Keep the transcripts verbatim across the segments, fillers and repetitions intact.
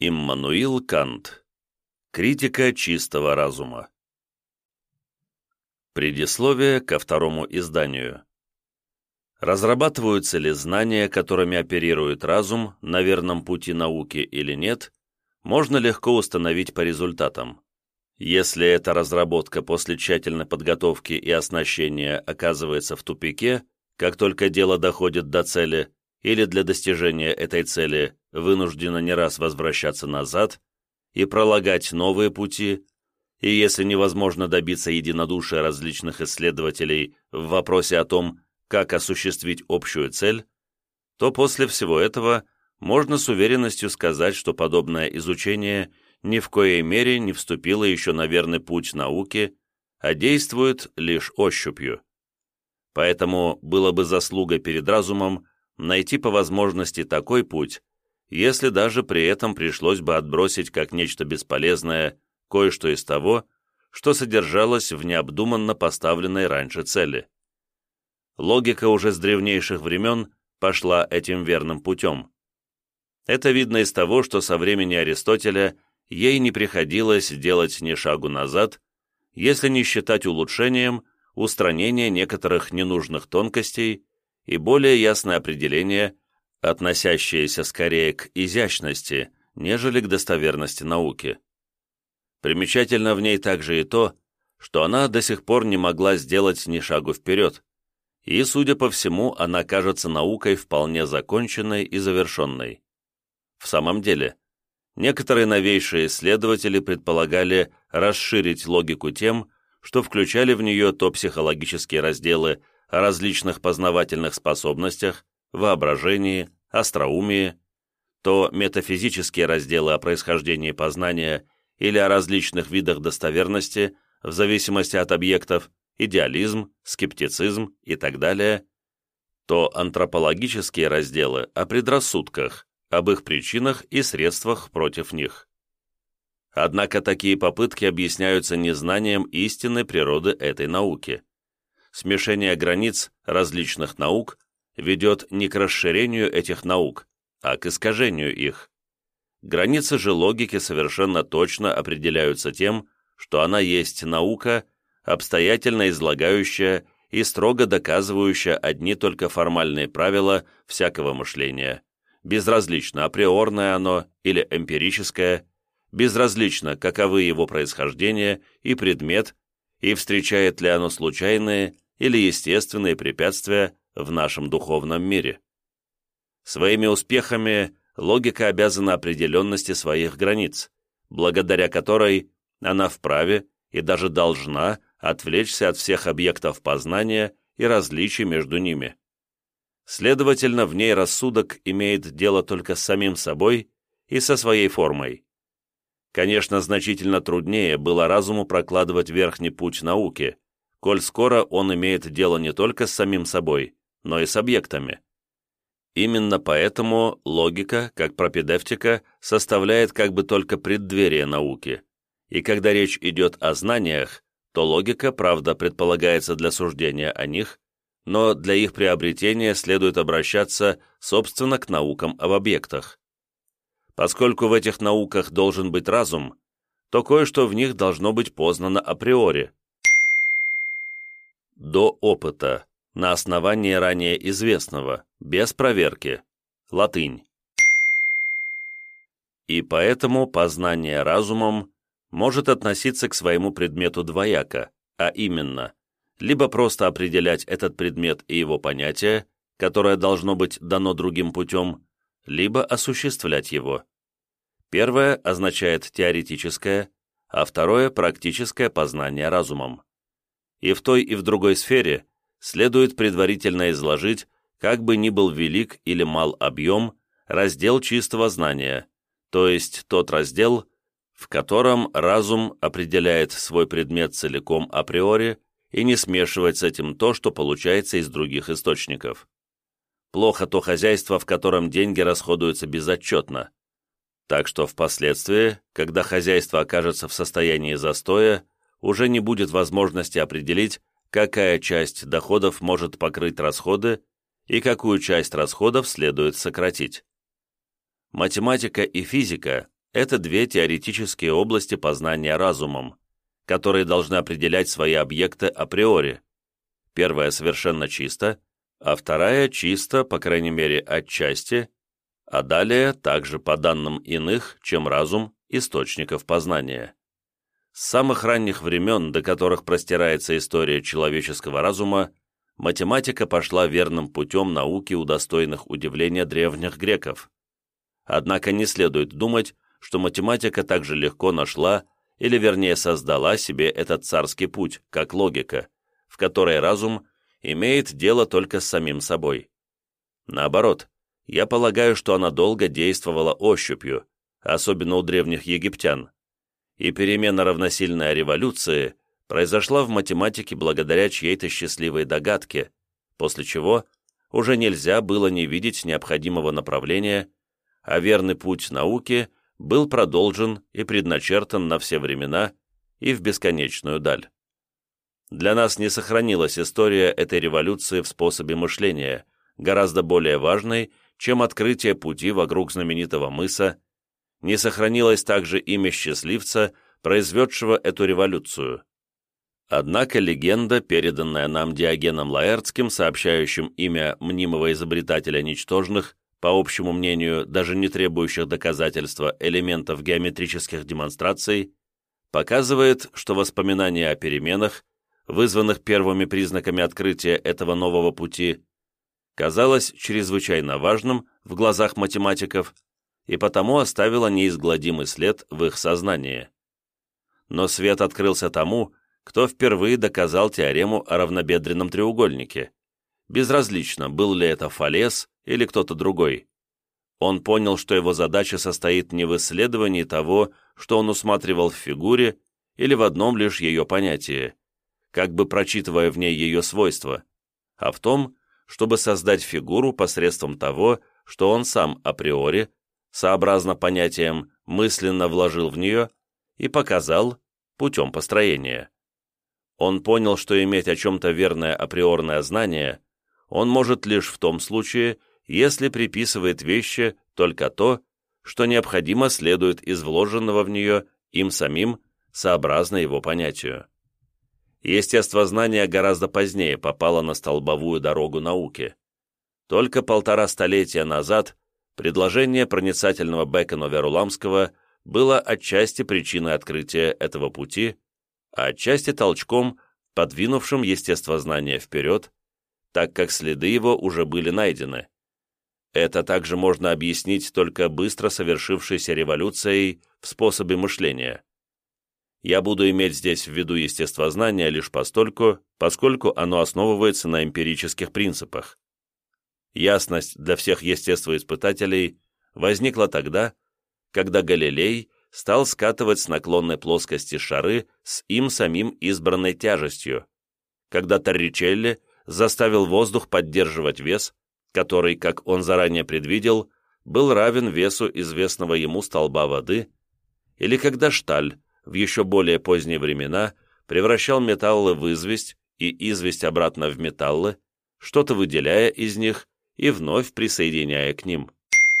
Иммануил Кант. Критика чистого разума. Предисловие ко второму изданию. Разрабатываются ли знания, которыми оперирует разум, на верном пути науки или нет, можно легко установить по результатам. Если эта разработка после тщательной подготовки и оснащения оказывается в тупике, как только дело доходит до цели, или для достижения этой цели вынуждена не раз возвращаться назад и пролагать новые пути, и если невозможно добиться единодушия различных исследователей в вопросе о том, как осуществить общую цель, то после всего этого можно с уверенностью сказать, что подобное изучение ни в коей мере не вступило еще на верный путь науки, а действует лишь ощупью. Поэтому было бы заслугой перед разумом найти по возможности такой путь, если даже при этом пришлось бы отбросить как нечто бесполезное кое-что из того, что содержалось в необдуманно поставленной раньше цели. Логика уже с древнейших времен пошла этим верным путем. Это видно из того, что со времени Аристотеля ей не приходилось делать ни шагу назад, если не считать улучшением устранение некоторых ненужных тонкостей и более ясное определение, относящееся скорее к изящности, нежели к достоверности науки. Примечательно в ней также и то, что она до сих пор не могла сделать ни шагу вперед, и, судя по всему, она кажется наукой вполне законченной и завершенной. В самом деле, некоторые новейшие исследователи предполагали расширить логику тем, что включали в нее то психологические разделы о различных познавательных способностях, воображении, остроумии, то метафизические разделы о происхождении познания или о различных видах достоверности в зависимости от объектов, идеализм, скептицизм и так далее, то антропологические разделы о предрассудках, об их причинах и средствах против них. Однако такие попытки объясняются незнанием истинной природы этой науки. Смешение границ различных наук ведет не к расширению этих наук, а к искажению их. Границы же логики совершенно точно определяются тем, что она есть наука, обстоятельно излагающая и строго доказывающая одни только формальные правила всякого мышления, безразлично, априорное оно или эмпирическое, безразлично, каковы его происхождение и предмет, и встречает ли оно случайные или естественные препятствия в нашем духовном мире. Своими успехами логика обязана определенности своих границ, благодаря которой она вправе и даже должна отвлечься от всех объектов познания и различий между ними. Следовательно, в ней рассудок имеет дело только с самим собой и со своей формой. Конечно, значительно труднее было разуму прокладывать верхний путь науки, коль скоро он имеет дело не только с самим собой, но и с объектами. Именно поэтому логика, как пропедевтика, составляет как бы только преддверие науки, и когда речь идет о знаниях, то логика, правда, предполагается для суждения о них, но для их приобретения следует обращаться, собственно, к наукам об объектах. Поскольку в этих науках должен быть разум, то кое-что в них должно быть познано априори, до опыта, на основании ранее известного, без проверки. Латынь. И поэтому познание разумом может относиться к своему предмету двояко, а именно, либо просто определять этот предмет и его понятие, которое должно быть дано другим путем, либо осуществлять его. Первое означает теоретическое, а второе – практическое познание разумом. И в той, и в другой сфере следует предварительно изложить, как бы ни был велик или мал объем, раздел чистого знания, то есть тот раздел, в котором разум определяет свой предмет целиком априори и не смешивать с этим то, что получается из других источников. Плохо то хозяйство, в котором деньги расходуются безотчетно. Так что впоследствии, когда хозяйство окажется в состоянии застоя, уже не будет возможности определить, какая часть доходов может покрыть расходы и какую часть расходов следует сократить. Математика и физика это две теоретические области познания разумом, которые должны определять свои объекты априори. Первая совершенно чисто, а вторая чисто, по крайней мере, отчасти, а далее также по данным иных, чем разум, источников познания. С самых ранних времен, до которых простирается история человеческого разума, математика пошла верным путем науки у достойных удивления древних греков. Однако не следует думать, что математика так же легко нашла, или вернее создала себе этот царский путь, как логика, в которой разум имеет дело только с самим собой. Наоборот, я полагаю, что она долго действовала ощупью, особенно у древних египтян, и перемена, равносильная революции, произошла в математике благодаря чьей-то счастливой догадке, после чего уже нельзя было не видеть необходимого направления, а верный путь науки был продолжен и предначертан на все времена и в бесконечную даль. Для нас не сохранилась история этой революции в способе мышления, гораздо более важной, чем открытие пути вокруг знаменитого мыса, не сохранилось также имя счастливца, произведшего эту революцию. Однако легенда, переданная нам Диогеном Лаэртским, сообщающим имя мнимого изобретателя ничтожных, по общему мнению, даже не требующих доказательства элементов геометрических демонстраций, показывает, что воспоминания о переменах, вызванных первыми признаками открытия этого нового пути, казалось чрезвычайно важным в глазах математиков и потому оставило неизгладимый след в их сознании. Но свет открылся тому, кто впервые доказал теорему о равнобедренном треугольнике. Безразлично, был ли это Фалес или кто-то другой. Он понял, что его задача состоит не в исследовании того, что он усматривал в фигуре, или в одном лишь ее понятии, как бы прочитывая в ней ее свойства, а в том, чтобы создать фигуру посредством того, что он сам априори, сообразно понятиям, мысленно вложил в нее и показал путем построения. Он понял, что иметь о чем-то верное априорное знание он может лишь в том случае, если приписывает вещи только то, что необходимо следует из вложенного в нее им самим, сообразно его понятию. Естествознание гораздо позднее попало на столбовую дорогу науки. Только полтора столетия назад предложение проницательного Бэкона-Веруламского было отчасти причиной открытия этого пути, а отчасти толчком, подвинувшим естествознание вперед, так как следы его уже были найдены. Это также можно объяснить только быстро совершившейся революцией в способе мышления. Я буду иметь здесь в виду естествознание лишь постольку, поскольку оно основывается на эмпирических принципах. Ясность для всех естествоиспытателей возникла тогда, когда Галилей стал скатывать с наклонной плоскости шары с им самим избранной тяжестью, когда Торричелли заставил воздух поддерживать вес, который, как он заранее предвидел, был равен весу известного ему столба воды, или когда Шталь в еще более поздние времена превращал металлы в известь и известь обратно в металлы, что-то выделяя из них и вновь присоединяя к ним.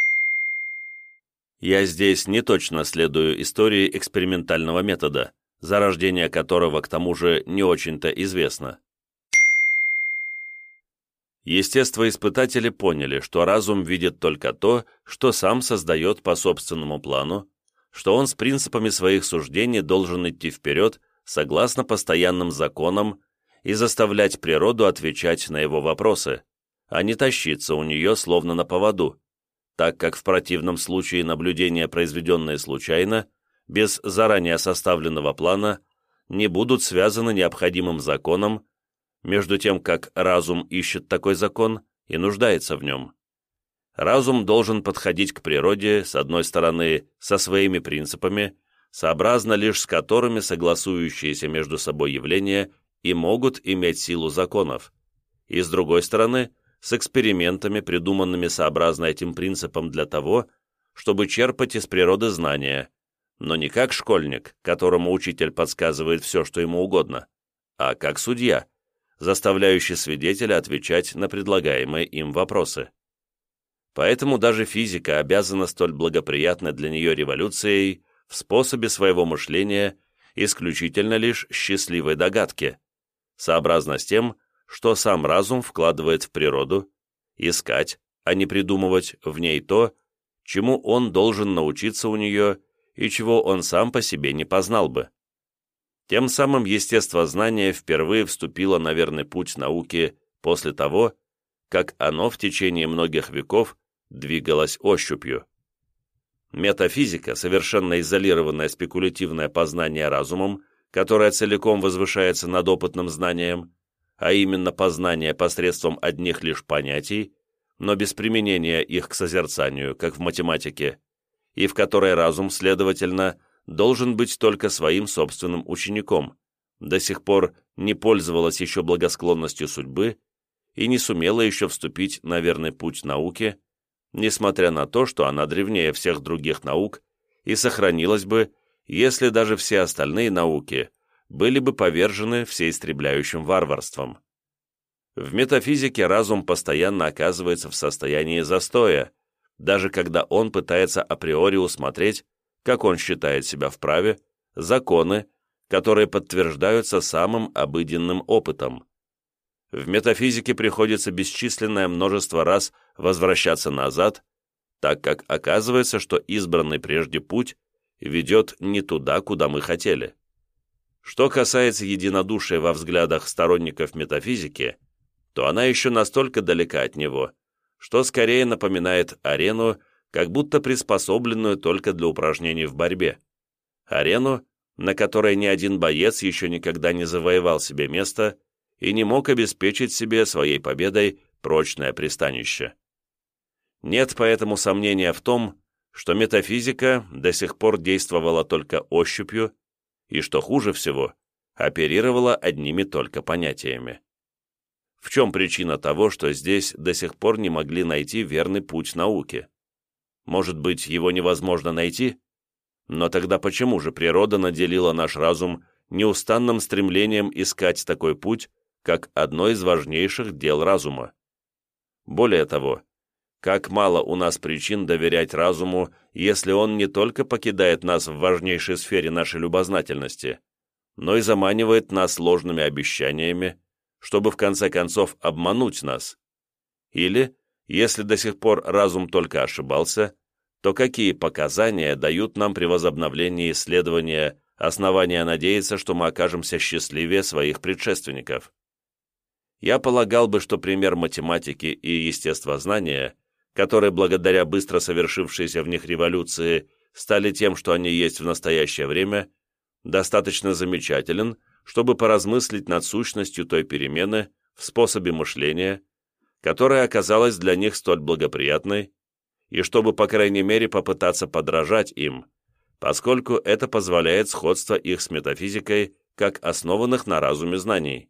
Я здесь не точно следую истории экспериментального метода, зарождение которого, к тому же, не очень-то известно. Естествоиспытатели поняли, что разум видит только то, что сам создает по собственному плану, что он с принципами своих суждений должен идти вперед согласно постоянным законам и заставлять природу отвечать на его вопросы, а не тащиться у нее словно на поводу, так как в противном случае наблюдения, произведенные случайно, без заранее составленного плана, не будут связаны необходимым законом, между тем как разум ищет такой закон и нуждается в нем. Разум должен подходить к природе, с одной стороны, со своими принципами, сообразно лишь с которыми согласующиеся между собой явления и могут иметь силу законов, и с другой стороны, с экспериментами, придуманными сообразно этим принципам для того, чтобы черпать из природы знания, но не как школьник, которому учитель подсказывает все, что ему угодно, а как судья, заставляющий свидетеля отвечать на предлагаемые им вопросы. Поэтому даже физика обязана столь благоприятной для нее революцией в способе своего мышления исключительно лишь счастливой догадки, сообразно с тем, что сам разум вкладывает в природу, искать, а не придумывать в ней то, чему он должен научиться у нее и чего он сам по себе не познал бы. Тем самым естествознание впервые вступило на верный путь науки после того, как оно в течение многих веков двигалось ощупью. Метафизика, совершенно изолированное спекулятивное познание разумом, которое целиком возвышается над опытным знанием, а именно познание посредством одних лишь понятий, но без применения их к созерцанию, как в математике, и в которой разум, следовательно, должен быть только своим собственным учеником, до сих пор не пользовалась еще благосклонностью судьбы и не сумела еще вступить на верный путь науки, несмотря на то, что она древнее всех других наук и сохранилась бы, если даже все остальные науки были бы повержены всеистребляющим варварством. В метафизике разум постоянно оказывается в состоянии застоя, даже когда он пытается априори усмотреть, как он считает себя вправе, законы, которые подтверждаются самым обыденным опытом. В метафизике приходится бесчисленное множество раз возвращаться назад, так как оказывается, что избранный прежде путь ведет не туда, куда мы хотели. Что касается единодушия во взглядах сторонников метафизики, то она еще настолько далека от него, что скорее напоминает арену, как будто приспособленную только для упражнений в борьбе. Арену, на которой ни один боец еще никогда не завоевал себе место и не мог обеспечить себе своей победой прочное пристанище. Нет поэтому сомнения в том, что метафизика до сих пор действовала только ощупью и, что хуже всего, оперировала одними только понятиями. В чем причина того, что здесь до сих пор не могли найти верный путь науки? Может быть, его невозможно найти? Но тогда почему же природа наделила наш разум неустанным стремлением искать такой путь, как одно из важнейших дел разума? Более того, как мало у нас причин доверять разуму, если он не только покидает нас в важнейшей сфере нашей любознательности, но и заманивает нас ложными обещаниями, чтобы в конце концов обмануть нас. Или, если до сих пор разум только ошибался, то какие показания дают нам при возобновлении исследования основания надеяться, что мы окажемся счастливее своих предшественников? Я полагал бы, что пример математики и естествознания, которые благодаря быстро совершившейся в них революции стали тем, что они есть в настоящее время, достаточно замечателен, чтобы поразмыслить над сущностью той перемены в способе мышления, которая оказалась для них столь благоприятной, и чтобы, по крайней мере, попытаться подражать им, поскольку это позволяет сходство их с метафизикой как основанных на разуме знаний.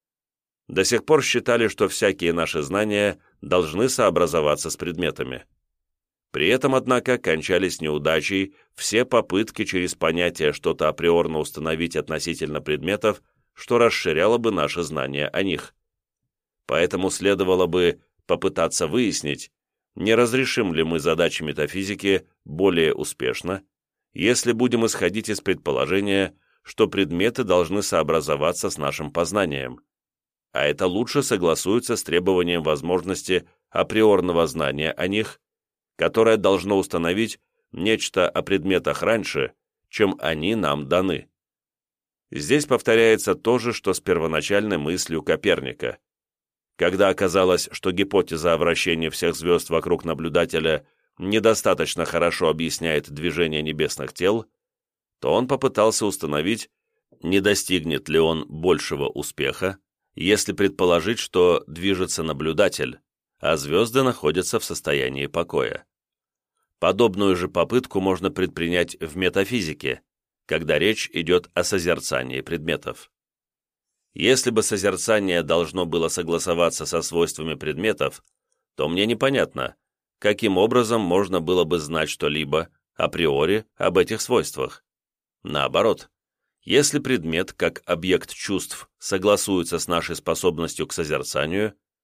До сих пор считали, что всякие наши знания должны сообразоваться с предметами. При этом, однако, кончались неудачей все попытки через понятие что-то априорно установить относительно предметов, что расширяло бы наши знания о них. Поэтому следовало бы попытаться выяснить, не разрешим ли мы задачи метафизики более успешно, если будем исходить из предположения, что предметы должны сообразоваться с нашим познанием. А это лучше согласуется с требованием возможности априорного знания о них, которое должно установить нечто о предметах раньше, чем они нам даны. Здесь повторяется то же, что с первоначальной мыслью Коперника. Когда оказалось, что гипотеза о вращении всех звезд вокруг наблюдателя недостаточно хорошо объясняет движение небесных тел, то он попытался установить, не достигнет ли он большего успеха, если предположить, что движется наблюдатель, а звезды находятся в состоянии покоя. Подобную же попытку можно предпринять в метафизике, когда речь идет о созерцании предметов. Если бы созерцание должно было согласоваться со свойствами предметов, то мне непонятно, каким образом можно было бы знать что-либо априори об этих свойствах. Наоборот, если предмет, как объект чувств, согласуется с нашей способностью к созерцанию,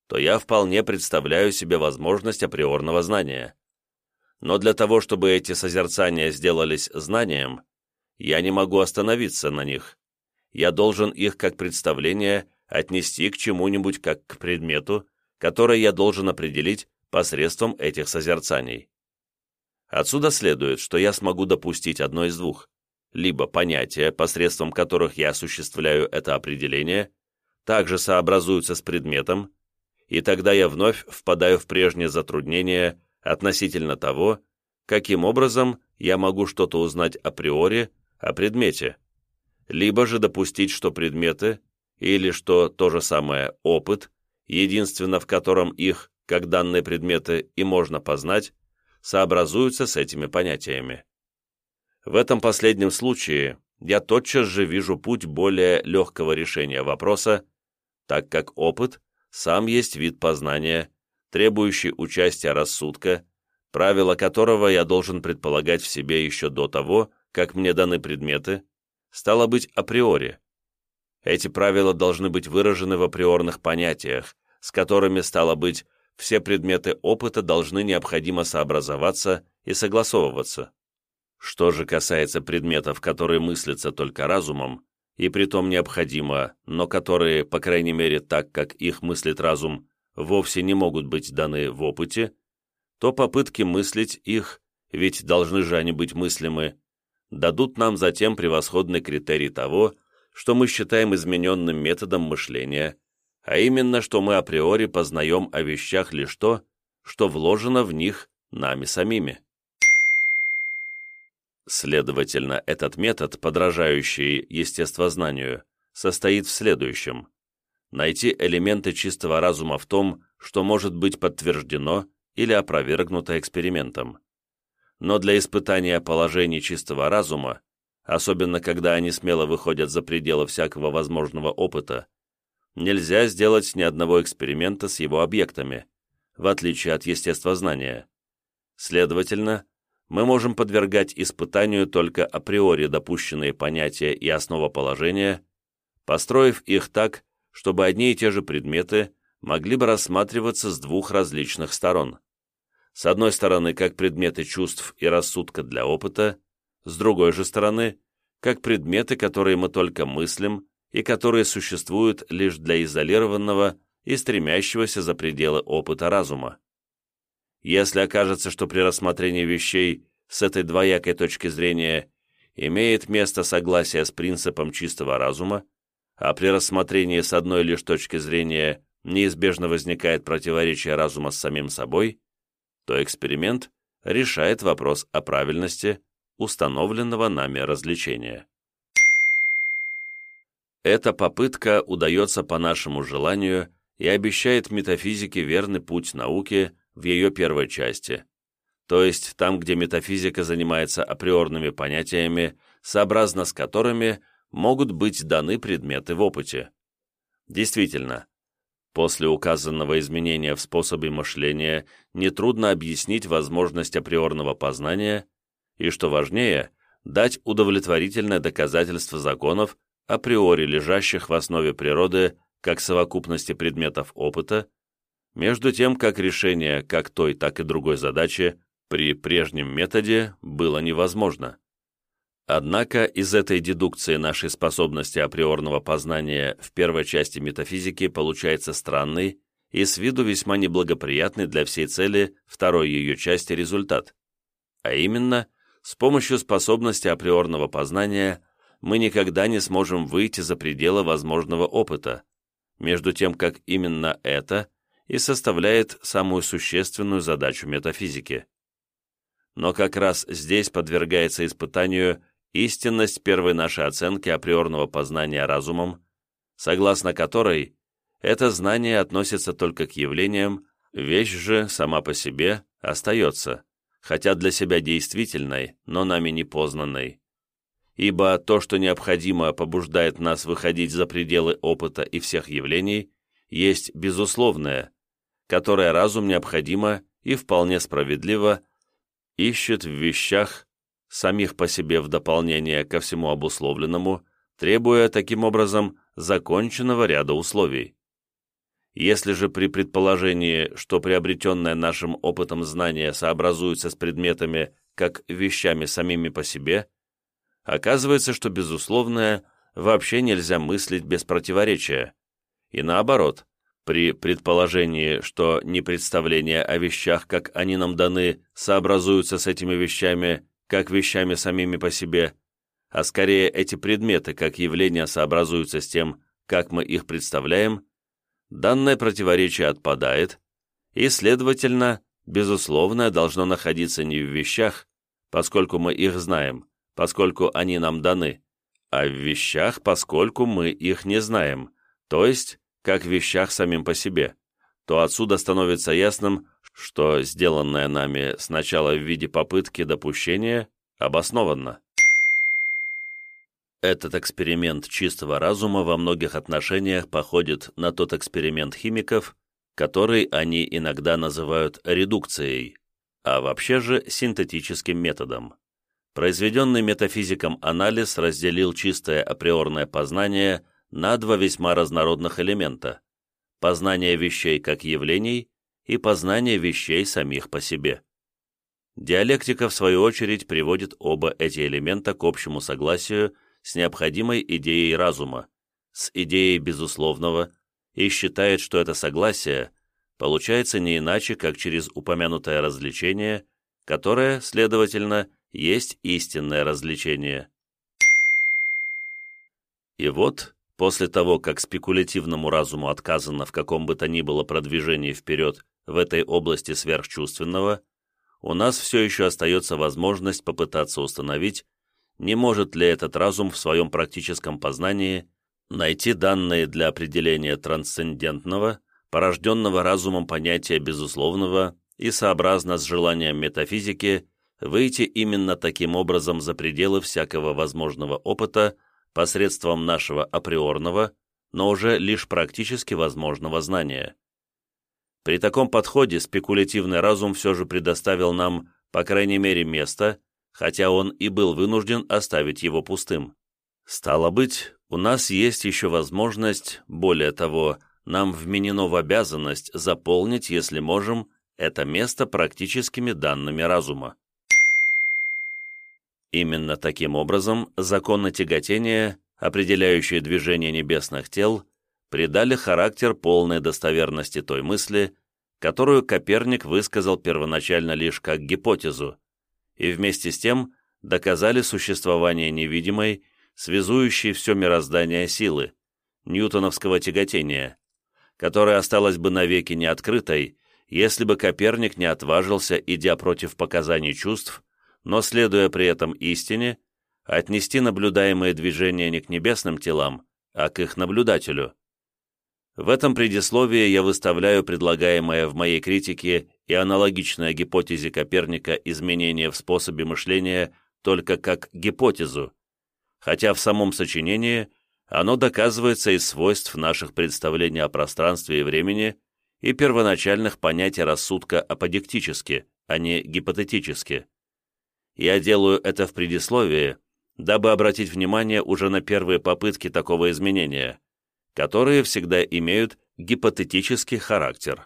то я вполне представляю себе возможность априорного знания. Но для того, чтобы эти созерцания сделались знанием, я не могу остановиться на них. Я должен их как представление отнести к чему-нибудь как к предмету, который я должен определить посредством этих созерцаний. Отсюда следует, что я смогу допустить одно из двух. Либо понятия, посредством которых я осуществляю это определение, также сообразуются с предметом, и тогда я вновь впадаю в прежнее затруднение относительно того, каким образом я могу что-то узнать априори о предмете, либо же допустить, что предметы, или что то же самое опыт, единственно в котором их, как данные предметы, и можно познать, сообразуются с этими понятиями. В этом последнем случае я тотчас же вижу путь более легкого решения вопроса, так как опыт сам есть вид познания, требующий участия рассудка, правила которого я должен предполагать в себе еще до того, как мне даны предметы, стало быть априори. Эти правила должны быть выражены в априорных понятиях, с которыми, стало быть, все предметы опыта должны необходимо сообразоваться и согласовываться. Что же касается предметов, которые мыслятся только разумом, и притом необходимо, но которые, по крайней мере так, как их мыслит разум, вовсе не могут быть даны в опыте, то попытки мыслить их, ведь должны же они быть мыслимы, дадут нам затем превосходный критерий того, что мы считаем измененным методом мышления, а именно, что мы априори познаем о вещах лишь то, что вложено в них нами самими. Следовательно, этот метод, подражающий естествознанию, состоит в следующем: найти элементы чистого разума в том, что может быть подтверждено или опровергнуто экспериментом. Но для испытания положений чистого разума, особенно когда они смело выходят за пределы всякого возможного опыта, нельзя сделать ни одного эксперимента с его объектами, в отличие от естествознания. Следовательно, мы можем подвергать испытанию только априори допущенные понятия и основоположения, построив их так, чтобы одни и те же предметы могли бы рассматриваться с двух различных сторон. С одной стороны, как предметы чувств и рассудка для опыта, с другой же стороны, как предметы, которые мы только мыслим и которые существуют лишь для изолированного и стремящегося за пределы опыта разума. Если окажется, что при рассмотрении вещей с этой двоякой точки зрения имеет место согласие с принципом чистого разума, а при рассмотрении с одной лишь точки зрения неизбежно возникает противоречие разума с самим собой, то эксперимент решает вопрос о правильности установленного нами развлечения. Эта попытка удается по нашему желанию и обещает метафизике верный путь науки в ее первой части, то есть там, где метафизика занимается априорными понятиями, сообразно с которыми могут быть даны предметы в опыте. Действительно, после указанного изменения в способе мышления нетрудно объяснить возможность априорного познания и, что важнее, дать удовлетворительное доказательство законов, априори лежащих в основе природы как совокупности предметов опыта, между тем, как решение как той, так и другой задачи при прежнем методе было невозможно. Однако из этой дедукции нашей способности априорного познания в первой части метафизики получается странный и с виду весьма неблагоприятный для всей цели второй ее части результат, а именно, с помощью способности априорного познания мы никогда не сможем выйти за пределы возможного опыта, между тем, как именно это и составляет самую существенную задачу метафизики. Но как раз здесь подвергается испытанию истинность первой нашей оценки априорного познания разумом, согласно которой это знание относится только к явлениям, вещь же сама по себе остается, хотя для себя действительной, но нами не познанной. Ибо то, что необходимо побуждает нас выходить за пределы опыта и всех явлений, есть безусловное, которое разум необходимо и вполне справедливо ищет в вещах, самих по себе в дополнение ко всему обусловленному, требуя таким образом законченного ряда условий. Если же при предположении, что приобретенное нашим опытом знание сообразуется с предметами как вещами самими по себе, оказывается, что безусловное вообще нельзя мыслить без противоречия. И наоборот, при предположении, что не представления о вещах, как они нам даны, сообразуются с этими вещами как вещами самими по себе, а скорее эти предметы как явления сообразуются с тем, как мы их представляем, данное противоречие отпадает, и, следовательно, безусловное должно находиться не в вещах, поскольку мы их знаем, поскольку они нам даны, а в вещах, поскольку мы их не знаем, то есть как в вещах самим по себе, то отсюда становится ясным, что сделанное нами сначала в виде попытки допущения обоснованно. Этот эксперимент чистого разума во многих отношениях походит на тот эксперимент химиков, который они иногда называют редукцией, а вообще же синтетическим методом. Произведенный метафизиком анализ разделил чистое априорное познание на два весьма разнородных элемента – познание вещей как явлений и познание вещей самих по себе. Диалектика, в свою очередь, приводит оба эти элемента к общему согласию с необходимой идеей разума, с идеей безусловного, и считает, что это согласие получается не иначе, как через упомянутое развлечение, которое, следовательно, есть истинное развлечение. И вот, после того, как спекулятивному разуму отказано в каком бы то ни было продвижении вперед в этой области сверхчувственного, у нас все еще остается возможность попытаться установить, не может ли этот разум в своем практическом познании найти данные для определения трансцендентного, порожденного разумом понятия безусловного и сообразно с желанием метафизики выйти именно таким образом за пределы всякого возможного опыта посредством нашего априорного, но уже лишь практически возможного знания. При таком подходе спекулятивный разум все же предоставил нам, по крайней мере, место, хотя он и был вынужден оставить его пустым. Стало быть, у нас есть еще возможность, более того, нам вменено в обязанность заполнить, если можем, это место практическими данными разума. Именно таким образом законы тяготения, определяющие движение небесных тел, придали характер полной достоверности той мысли, которую Коперник высказал первоначально лишь как гипотезу, и вместе с тем доказали существование невидимой, связующей все мироздание силы, ньютоновского тяготения, которая осталась бы навеки неоткрытой, если бы Коперник не отважился, идя против показаний чувств, но, следуя при этом истине, отнести наблюдаемые движения не к небесным телам, а к их наблюдателю. В этом предисловии я выставляю предлагаемое в моей критике и аналогичное гипотезе Коперника изменение в способе мышления только как гипотезу, хотя в самом сочинении оно доказывается из свойств наших представлений о пространстве и времени и первоначальных понятий рассудка аподектически, а не гипотетически. Я делаю это в предисловии, дабы обратить внимание уже на первые попытки такого изменения, которые всегда имеют гипотетический характер.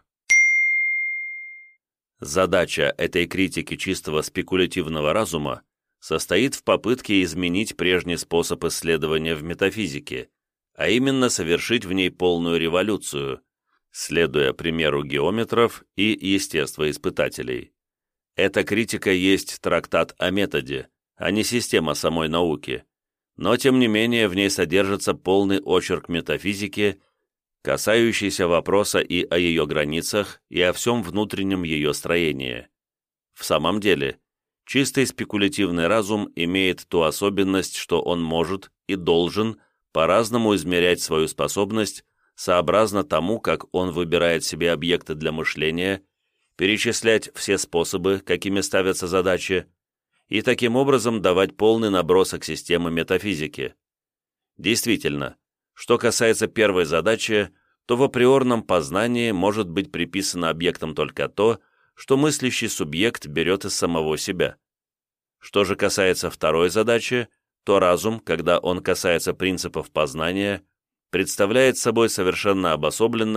Задача этой критики чистого спекулятивного разума состоит в попытке изменить прежний способ исследования в метафизике, а именно совершить в ней полную революцию, следуя примеру геометров и естествоиспытателей. Эта критика есть трактат о методе, а не система самой науки, но тем не менее в ней содержится полный очерк метафизики, касающийся вопроса и о ее границах, и о всем внутреннем ее строении. В самом деле, чистый спекулятивный разум имеет ту особенность, что он может и должен по-разному измерять свою способность сообразно тому, как он выбирает себе объекты для мышления, перечислять все способы, какими ставятся задачи, и таким образом давать полный набросок системы метафизики. Действительно, что касается первой задачи, то в априорном познании может быть приписано объектам только то, что мыслящий субъект берет из самого себя. Что же касается второй задачи, то разум, когда он касается принципов познания, представляет собой совершенно обособленное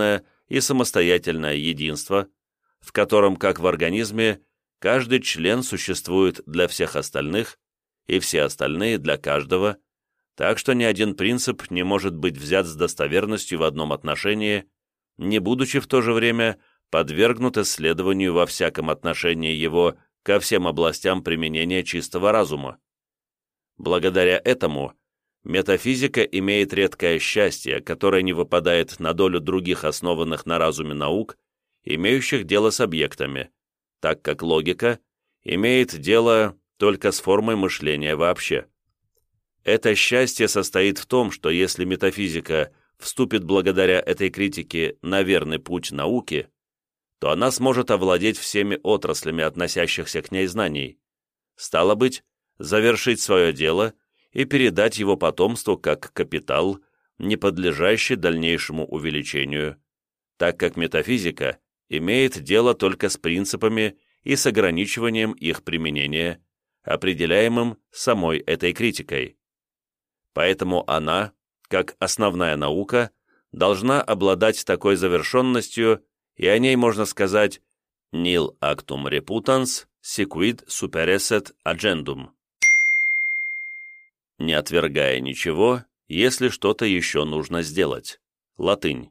и самостоятельное единство, в котором, как в организме, каждый член существует для всех остальных, и все остальные для каждого, так что ни один принцип не может быть взят с достоверностью в одном отношении, не будучи в то же время подвергнут исследованию во всяком отношении его ко всем областям применения чистого разума. Благодаря этому метафизика имеет редкое счастье, которое не выпадает на долю других основанных на разуме наук, имеющих дело с объектами, так как логика имеет дело только с формой мышления вообще. Это счастье состоит в том, что если метафизика вступит благодаря этой критике на верный путь науки, то она сможет овладеть всеми отраслями относящихся к ней знаний, стало быть, завершить свое дело и передать его потомству как капитал, не подлежащий дальнейшему увеличению, так как метафизика имеет дело только с принципами и с ограничиванием их применения, определяемым самой этой критикой. Поэтому она, как основная наука, должна обладать такой завершенностью, и о ней можно сказать «nil actum reputans sequid superesset agendum», не отвергая ничего, если что-то еще нужно сделать. Латынь.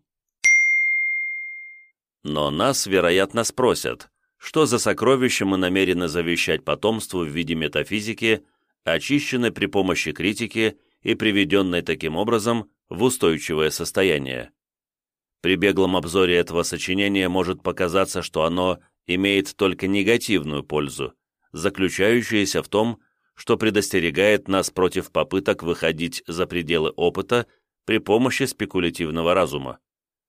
Но нас, вероятно, спросят, что за сокровища мы намерены завещать потомству в виде метафизики, очищенной при помощи критики и приведенной таким образом в устойчивое состояние. При беглом обзоре этого сочинения может показаться, что оно имеет только негативную пользу, заключающуюся в том, что предостерегает нас против попыток выходить за пределы опыта при помощи спекулятивного разума.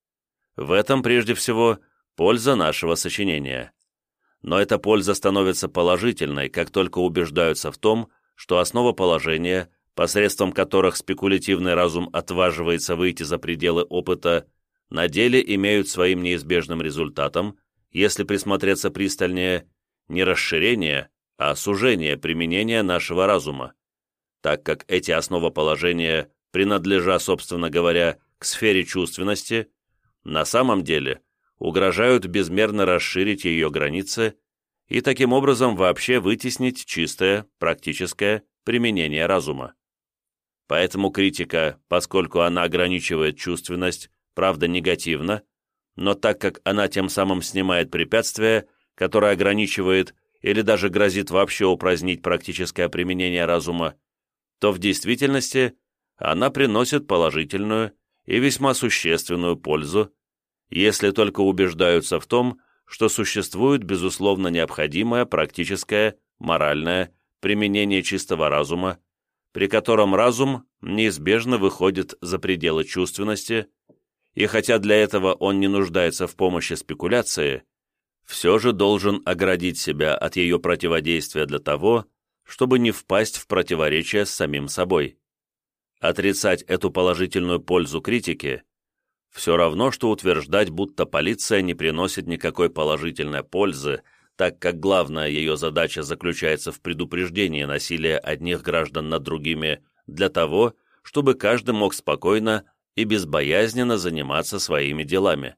В этом, прежде всего, польза нашего сочинения. Но эта польза становится положительной, как только убеждаются в том, что основоположения, посредством которых спекулятивный разум отваживается выйти за пределы опыта, на деле имеют своим неизбежным результатом, если присмотреться пристальнее, не расширение, а сужение применения нашего разума, так как эти основоположения, принадлежа, собственно говоря, к сфере чувственности, на самом деле угрожают безмерно расширить ее границы и таким образом вообще вытеснить чистое, практическое применение разума. Поэтому критика, поскольку она ограничивает чувственность, правда негативно, но так как она тем самым снимает препятствие, которое ограничивает или даже грозит вообще упразднить практическое применение разума, то в действительности она приносит положительную и весьма существенную пользу, если только убеждаются в том, что существует безусловно необходимое практическое, моральное применение чистого разума, при котором разум неизбежно выходит за пределы чувственности, и хотя для этого он не нуждается в помощи спекуляции, все же должен оградить себя от ее противодействия для того, чтобы не впасть в противоречие с самим собой. Отрицать эту положительную пользу критики все равно, что утверждать, будто полиция не приносит никакой положительной пользы, так как главная ее задача заключается в предупреждении насилия одних граждан над другими для того, чтобы каждый мог спокойно и безбоязненно заниматься своими делами.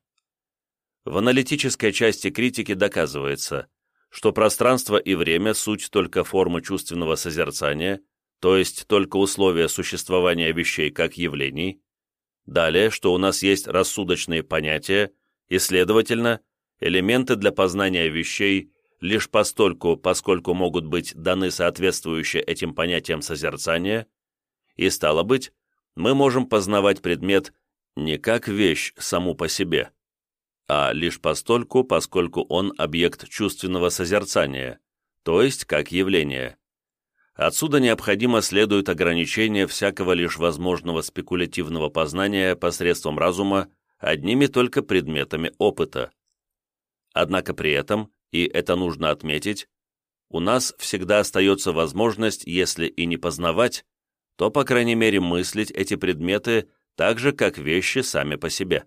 В аналитической части критики доказывается, что пространство и время – суть только формы чувственного созерцания, то есть только условия существования вещей как явлений. Далее, что у нас есть рассудочные понятия и, следовательно, элементы для познания вещей лишь постольку, поскольку могут быть даны соответствующие этим понятиям созерцания, и, стало быть, мы можем познавать предмет не как вещь саму по себе, а лишь постольку, поскольку он объект чувственного созерцания, то есть как явление. Отсюда необходимо следует ограничение всякого лишь возможного спекулятивного познания посредством разума одними только предметами опыта. Однако при этом, и это нужно отметить, у нас всегда остается возможность, если и не познавать, то, по крайней мере, мыслить эти предметы так же, как вещи сами по себе.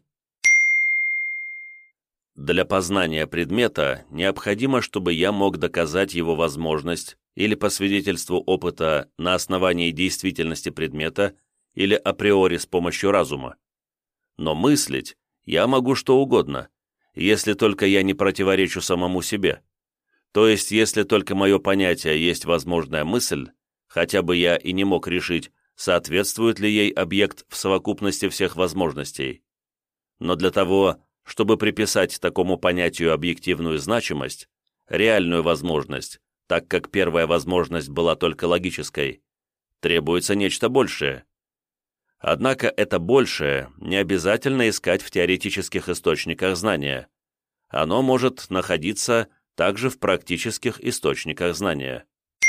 Для познания предмета необходимо, чтобы я мог доказать его возможность или по свидетельству опыта на основании действительности предмета или априори с помощью разума. Но мыслить я могу что угодно, если только я не противоречу самому себе. То есть, если только мое понятие есть возможная мысль, хотя бы я и не мог решить, соответствует ли ей объект в совокупности всех возможностей. Но для того, чтобы приписать такому понятию объективную значимость, реальную возможность, так как первая возможность была только логической, требуется нечто большее. Однако это большее не обязательно искать в теоретических источниках знания. Оно может находиться также в практических источниках знания.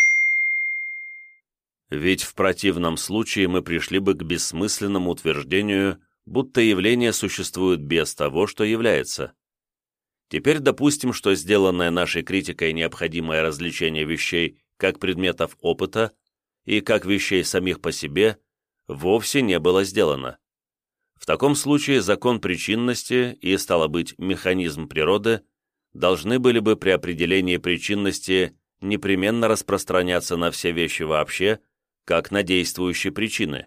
Ведь в противном случае мы пришли бы к бессмысленному утверждению, будто явление существует без того, что является. Теперь допустим, что сделанное нашей критикой необходимое различение вещей как предметов опыта и как вещей самих по себе вовсе не было сделано. В таком случае закон причинности и, стало быть, механизм природы должны были бы при определении причинности непременно распространяться на все вещи вообще, как на действующие причины.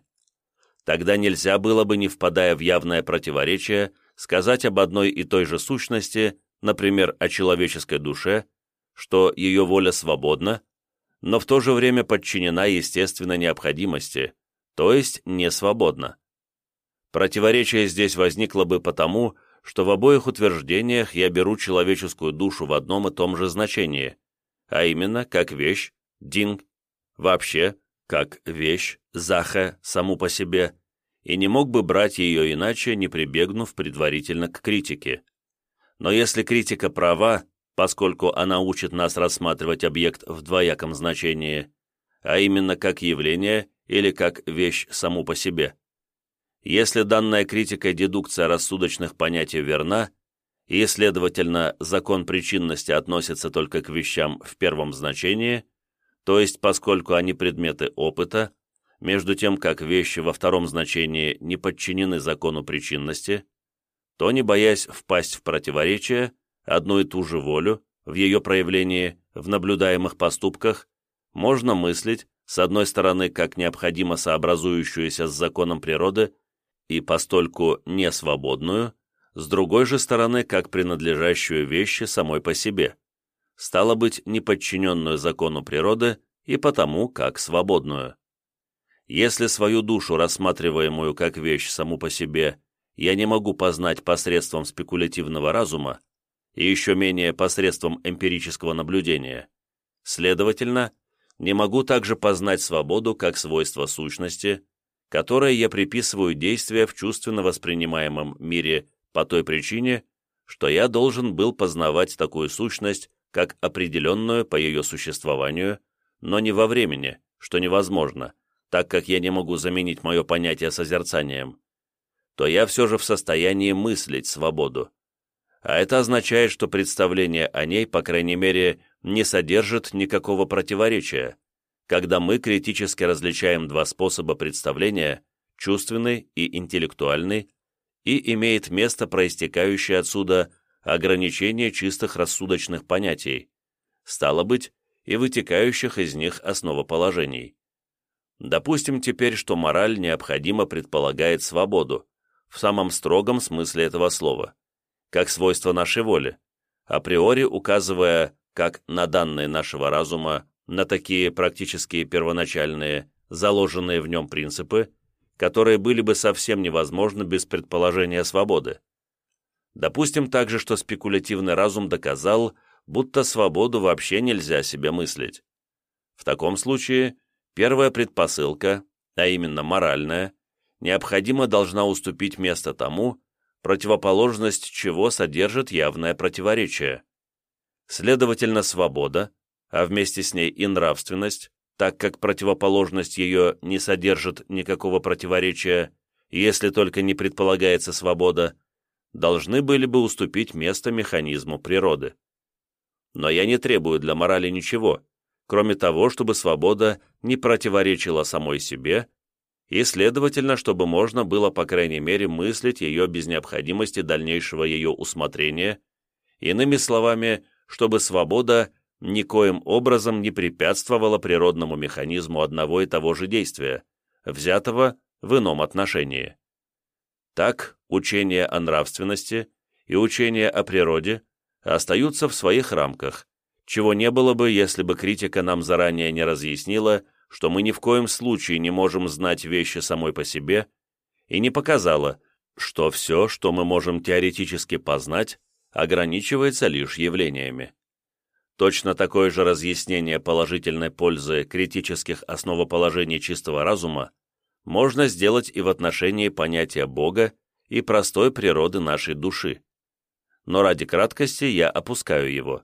Тогда нельзя было бы, не впадая в явное противоречие, сказать об одной и той же сущности, например, о человеческой душе, что ее воля свободна, но в то же время подчинена естественной необходимости, то есть не свободна. Противоречие здесь возникло бы потому, что в обоих утверждениях я беру человеческую душу в одном и том же значении, а именно как вещь, динг, вообще, как вещь, заха, саму по себе, и не мог бы брать ее иначе, не прибегнув предварительно к критике. Но если критика права, поскольку она учит нас рассматривать объект в двояком значении, а именно как явление или как вещь саму по себе, если данная критикой дедукция рассудочных понятий верна, и, следовательно, закон причинности относится только к вещам в первом значении, то есть поскольку они предметы опыта, между тем как вещи во втором значении не подчинены закону причинности, то, не боясь впасть в противоречие, одну и ту же волю, в ее проявлении, в наблюдаемых поступках, можно мыслить, с одной стороны, как необходимо сообразующуюся с законом природы и постольку несвободную, с другой же стороны, как принадлежащую вещи самой по себе, стало быть, неподчиненную закону природы и потому как свободную. Если свою душу, рассматриваемую как вещь саму по себе, я не могу познать посредством спекулятивного разума, и еще менее посредством эмпирического наблюдения, следовательно, не могу также познать свободу как свойство сущности, которое я приписываю действия в чувственно воспринимаемом мире по той причине, что я должен был познавать такую сущность как определенную по ее существованию, но не во времени, что невозможно, так как я не могу заменить мое понятие созерцанием, то я все же в состоянии мыслить свободу. А это означает, что представление о ней, по крайней мере, не содержит никакого противоречия, когда мы критически различаем два способа представления, чувственный и интеллектуальный, и имеет место проистекающее отсюда ограничение чистых рассудочных понятий, стало быть, и вытекающих из них основоположений. Допустим теперь, что мораль необходимо предполагает свободу, в самом строгом смысле этого слова, как свойство нашей воли, априори указывая как на данные нашего разума, на такие практические первоначальные, заложенные в нем принципы, которые были бы совсем невозможны без предположения свободы. Допустим также, что спекулятивный разум доказал, будто свободу вообще нельзя себе мыслить. В таком случае первая предпосылка, а именно моральная, необходимо должна уступить место тому, противоположность чего содержит явное противоречие. Следовательно, свобода, а вместе с ней и нравственность, так как противоположность ее не содержит никакого противоречия, если только не предполагается свобода, должны были бы уступить место механизму природы. Но я не требую для морали ничего, кроме того, чтобы свобода не противоречила самой себе, и, следовательно, чтобы можно было, по крайней мере, мыслить ее без необходимости дальнейшего ее усмотрения, иными словами, чтобы свобода никоим образом не препятствовала природному механизму одного и того же действия, взятого в ином отношении. Так учение о нравственности и учение о природе остаются в своих рамках, чего не было бы, если бы критика нам заранее не разъяснила, что мы ни в коем случае не можем знать вещи самой по себе, и не показала, что все, что мы можем теоретически познать, ограничивается лишь явлениями. Точно такое же разъяснение положительной пользы критических основоположений чистого разума можно сделать и в отношении понятия Бога и простой природы нашей души. Но ради краткости я опускаю его.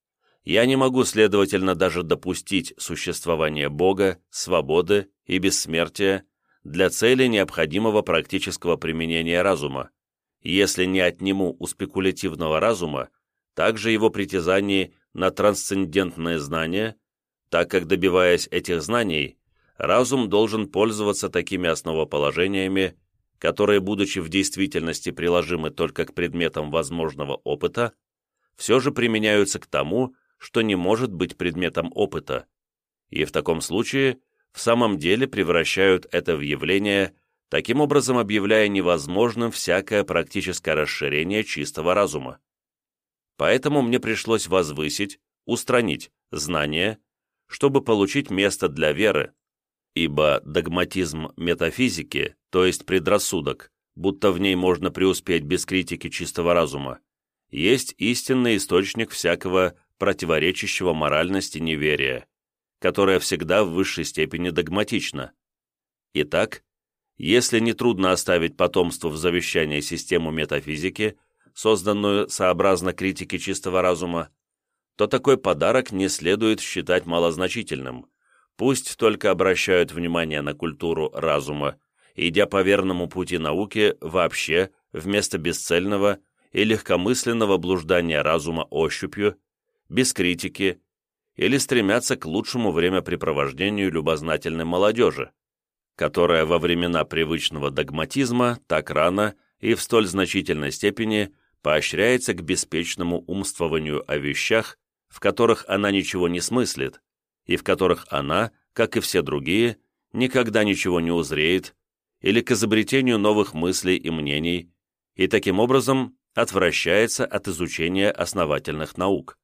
Я не могу, следовательно, даже допустить существование Бога, свободы и бессмертия для цели необходимого практического применения разума, если не отниму у спекулятивного разума также его притязаний на трансцендентные знания, так как, добиваясь этих знаний, разум должен пользоваться такими основоположениями, которые, будучи в действительности приложимы только к предметам возможного опыта, все же применяются к тому, что не может быть предметом опыта, и в таком случае в самом деле превращают это в явление, таким образом объявляя невозможным всякое практическое расширение чистого разума. Поэтому мне пришлось возвысить, устранить знание, чтобы получить место для веры, ибо догматизм метафизики, то есть предрассудок, будто в ней можно преуспеть без критики чистого разума, есть истинный источник всякого противоречащего моральности неверия, которое всегда в высшей степени догматично. Итак, если нетрудно оставить потомству в завещание систему метафизики, созданную сообразно критике чистого разума, то такой подарок не следует считать малозначительным. Пусть только обращают внимание на культуру разума, идя по верному пути науки вообще вместо бесцельного и легкомысленного блуждания разума ощупью, без критики, или стремятся к лучшему времяпрепровождению любознательной молодежи, которая во времена привычного догматизма так рано и в столь значительной степени поощряется к беспечному умствованию о вещах, в которых она ничего не смыслит, и в которых она, как и все другие, никогда ничего не узреет, или к изобретению новых мыслей и мнений, и таким образом отвращается от изучения основательных наук.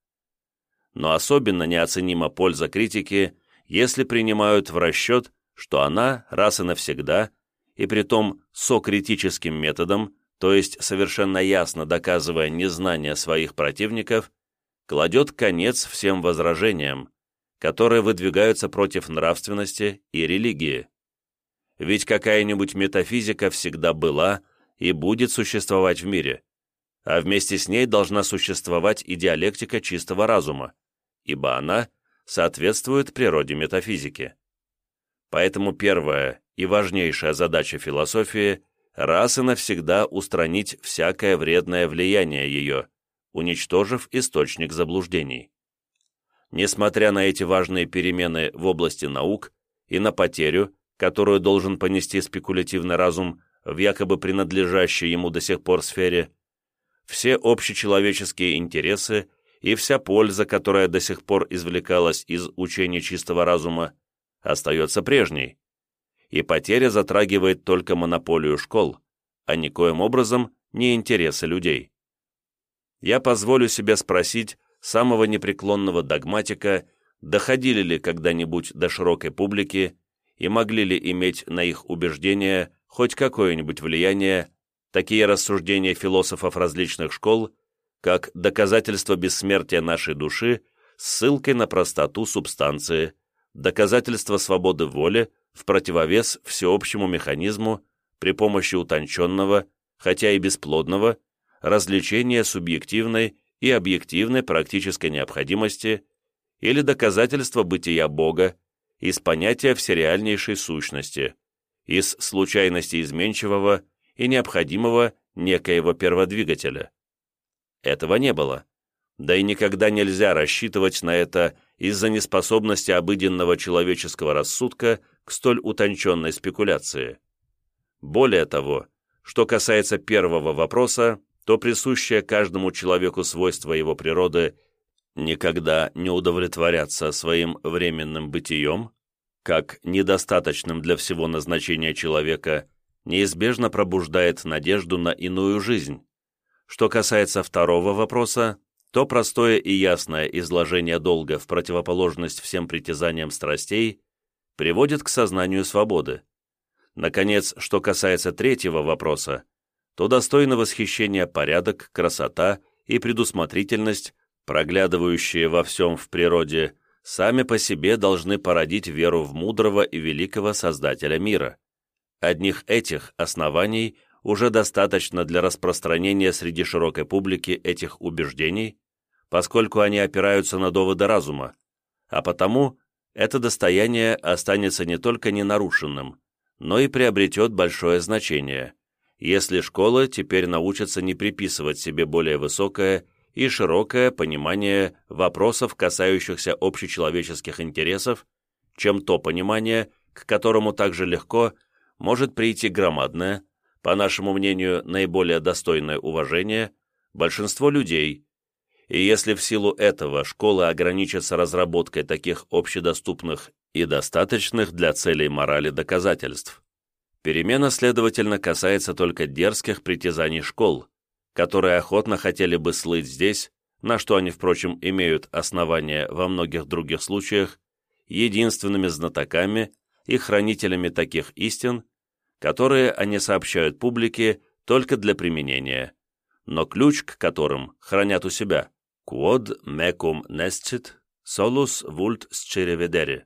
Но особенно неоценима польза критики, если принимают в расчет, что она раз и навсегда, и притом сокритическим методом, то есть совершенно ясно доказывая незнание своих противников, кладет конец всем возражениям, которые выдвигаются против нравственности и религии. Ведь какая-нибудь метафизика всегда была и будет существовать в мире, а вместе с ней должна существовать и диалектика чистого разума, ибо она соответствует природе метафизики. Поэтому первая и важнейшая задача философии – раз и навсегда устранить всякое вредное влияние ее, уничтожив источник заблуждений. Несмотря на эти важные перемены в области наук и на потерю, которую должен понести спекулятивный разум в якобы принадлежащей ему до сих пор сфере, все общечеловеческие интересы и вся польза, которая до сих пор извлекалась из учения чистого разума, остается прежней, и потеря затрагивает только монополию школ, а никоим образом не интересы людей. Я позволю себе спросить самого непреклонного догматика, доходили ли когда-нибудь до широкой публики и могли ли иметь на их убеждения хоть какое-нибудь влияние такие рассуждения философов различных школ, как доказательство бессмертия нашей души с ссылкой на простоту субстанции, доказательство свободы воли в противовес всеобщему механизму при помощи утонченного, хотя и бесплодного, развлечения субъективной и объективной практической необходимости или доказательство бытия Бога из понятия всереальнейшей сущности, из случайности изменчивого и необходимого некоего перводвигателя. Этого не было, да и никогда нельзя рассчитывать на это из-за неспособности обыденного человеческого рассудка к столь утонченной спекуляции. Более того, что касается первого вопроса, то присущее каждому человеку свойство его природы никогда не удовлетворяться своим временным бытием, как недостаточным для всего назначения человека, неизбежно пробуждает надежду на иную жизнь. Что касается второго вопроса, то простое и ясное изложение долга в противоположность всем притязаниям страстей приводит к сознанию свободы. Наконец, что касается третьего вопроса, то достойно восхищения порядок, красота и предусмотрительность, проглядывающие во всем в природе, сами по себе должны породить веру в мудрого и великого Создателя мира. Одних этих оснований уже достаточно для распространения среди широкой публики этих убеждений, поскольку они опираются на доводы разума, а потому это достояние останется не только ненарушенным, но и приобретет большое значение, если школа теперь научится не приписывать себе более высокое и широкое понимание вопросов, касающихся общечеловеческих интересов, чем то понимание, к которому также легко может прийти громадное, по нашему мнению, наиболее достойное уважение, большинство людей, и если в силу этого школа ограничится разработкой таких общедоступных и достаточных для целей морали доказательств. Перемена, следовательно, касается только дерзких притязаний школ, которые охотно хотели бы слыть здесь, на что они, впрочем, имеют основания во многих других случаях, единственными знатоками и хранителями таких истин, которые они сообщают публике только для применения, но ключ к которым хранят у себя. Quod mecum nescit, solus vult scire vedere.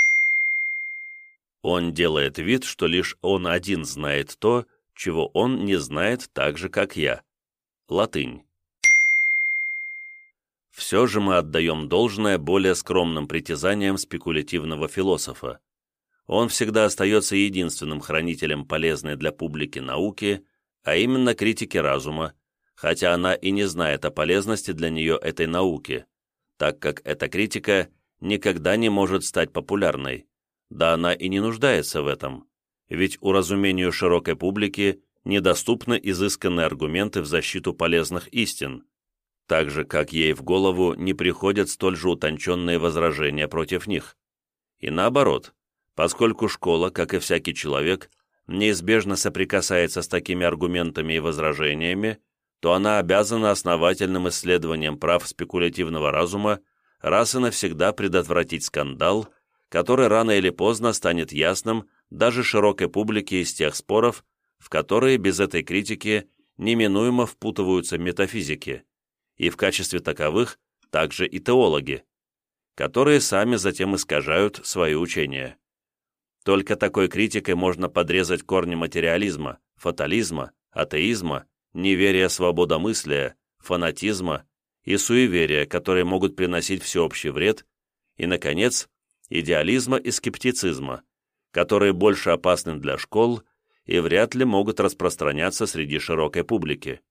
Он делает вид, что лишь он один знает то, чего он не знает так же, как я. Латынь. Все же мы отдаем должное более скромным притязаниям спекулятивного философа. Он всегда остается единственным хранителем полезной для публики науки, а именно критики разума, хотя она и не знает о полезности для нее этой науки, так как эта критика никогда не может стать популярной, да она и не нуждается в этом, ведь уразумению широкой публики недоступны изысканные аргументы в защиту полезных истин, так же, как ей в голову не приходят столь же утонченные возражения против них. И наоборот, поскольку школа, как и всякий человек, неизбежно соприкасается с такими аргументами и возражениями, то она обязана основательным исследованием прав спекулятивного разума раз и навсегда предотвратить скандал, который рано или поздно станет ясным даже широкой публике из тех споров, в которые без этой критики неминуемо впутываются метафизики, и в качестве таковых также и теологи, которые сами затем искажают свои учения. Только такой критикой можно подрезать корни материализма, фатализма, атеизма, неверия свободомыслия, фанатизма и суеверия, которые могут приносить всеобщий вред, и, наконец, идеализма и скептицизма, которые больше опасны для школ и вряд ли могут распространяться среди широкой публики.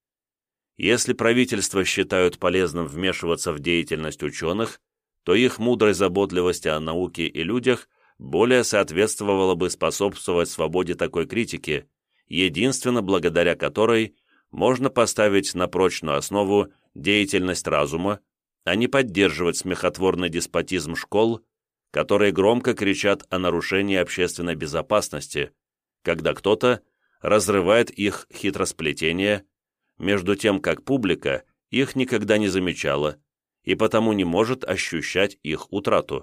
Если правительства считают полезным вмешиваться в деятельность ученых, то их мудрой заботливости о науке и людях более соответствовало бы способствовать свободе такой критики, единственно благодаря которой можно поставить на прочную основу деятельность разума, а не поддерживать смехотворный деспотизм школ, которые громко кричат о нарушении общественной безопасности, когда кто-то разрывает их хитросплетения, между тем как публика их никогда не замечала и потому не может ощущать их утрату.